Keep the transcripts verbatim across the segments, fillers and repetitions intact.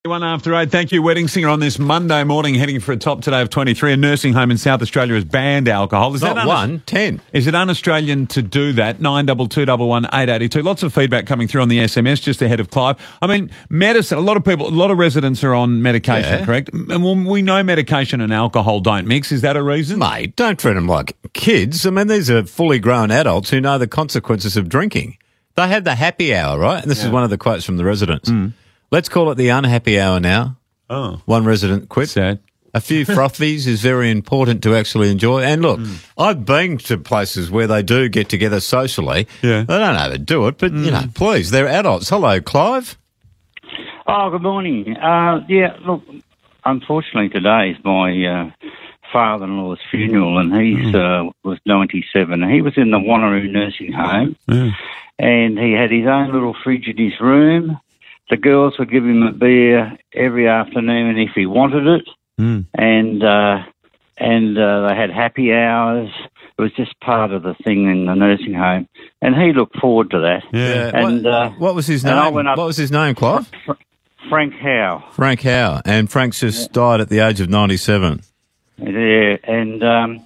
One after eight. Thank you, Wedding Singer. On this Monday morning, heading for a top today of twenty-three. A nursing home in South Australia has banned alcohol. Is Not that un- one, ten. Is it un-Australian to do that? Nine double two double one eight eighty two. Lots of feedback coming through on the S M S just ahead of Clive. I mean, medicine. A lot of people, a lot of residents are on medication, Yeah. correct? And well, we know medication and alcohol don't mix. Is that a reason? Mate, don't treat them like kids. I mean, these are fully grown adults who know the consequences of drinking. They have the happy hour, right? And this Yeah. is one of the quotes from the residents. Let's call it the unhappy hour now. Oh, One resident quit. sad. A few frothies is very important to actually enjoy. And look, I've been to places where they do get together socially. Yeah. They don't overdo it, but, you know, please, they're adults. Hello, Clive. Oh, good morning. Uh, yeah, look, unfortunately today is my uh, father-in-law's funeral, and he's uh, was ninety-seven. He was in the Wanneroo nursing home, Yeah. and he had his own little fridge in his room. The girls would give him a beer every afternoon if he wanted it, Mm. and uh, and uh, they had happy hours. It was just part of the thing in the nursing home, and he looked forward to that. Yeah. And, what, uh, what was his and I name? went up- What was his name, Clive? Fr- Frank Howe. Frank Howe. And Frank's just died at the age of ninety-seven. Yeah, and um,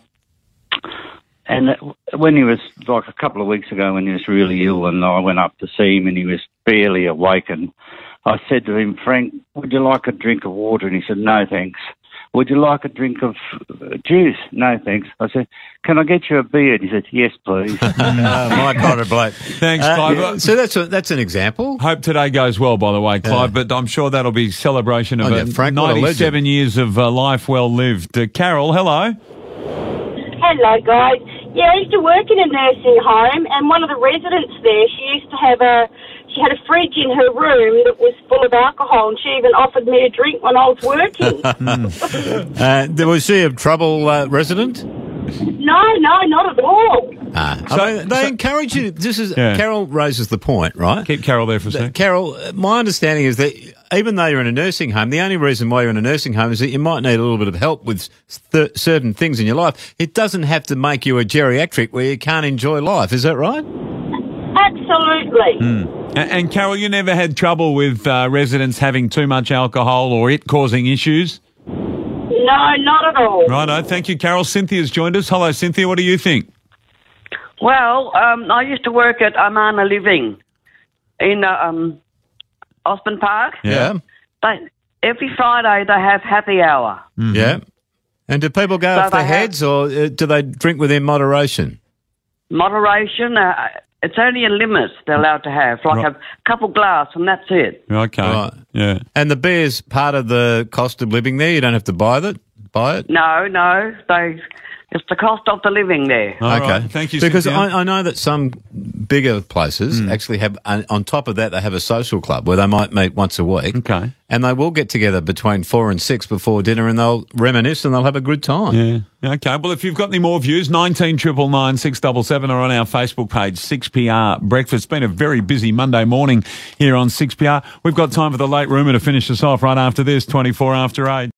and when he was like a couple of weeks ago, when he was really ill, and I went up to see him, and he was barely awake, and I said to him, Frank, would you like a drink of water? And he said, no, thanks. Would you like a drink of uh, juice? No, thanks. I said, can I get you a beer? And he said, yes, please. Oh, my kind of bloke. Thanks, Uh, Clive. yeah, so that's a, that's an example. Hope today goes well, by the way, Clive, but I'm sure that'll be celebration of Oh, yeah, uh, Frank, what a ninety-seven years of uh, life well lived. Uh, Carol, hello. Hello, guys. Yeah, I used to work in a nursing home, and one of the residents there, she used to have a, she had a fridge in her room that was full of alcohol, and she even offered me a drink when I was working. Uh, there was she a trouble uh, resident? no, no, not at all. Ah, So- I mean, they so- encourage you. This is Yeah. Carol raises the point, right? Keep Carol there for a That- second. Carol, uh, my understanding is that even though you're in a nursing home, the only reason why you're in a nursing home is that you might need a little bit of help with th- certain things in your life. It doesn't have to make you a geriatric where you can't enjoy life. Is that right? Absolutely. A- And, Carol, you never had trouble with uh, residents having too much alcohol or it causing issues? No, not at all. Righto. Thank you, Carol. Cynthia's joined us. Hello, Cynthia. What do you think? Well, um, I used to work at Amana Living in uh, um, Osborne Park. Yeah. They, every Friday they have happy hour. Yeah. And do people go So off their they have- heads or uh, do they drink within moderation? Moderation, uh, it's only a limit they're allowed to have, like Right. a couple glass and that's it. Okay. Right. Yeah. And the beer's part of the cost of living there. You don't have to buy it. Buy it. No, no, they, it's the cost of the living there. All Okay. right. Thank you, Because Cynthia. I, I know that some bigger places actually have, uh, on top of that, they have a social club where they might meet once a week. Okay. And they will get together between four and six before dinner and they'll reminisce and they'll have a good time. Yeah. Okay. Well, if you've got any more views, nineteen triple nine six double seven or on our Facebook page, six P R Breakfast. It's been a very busy Monday morning here on six P R. We've got time for the late rumour to finish us off right after this, twenty-four after eight.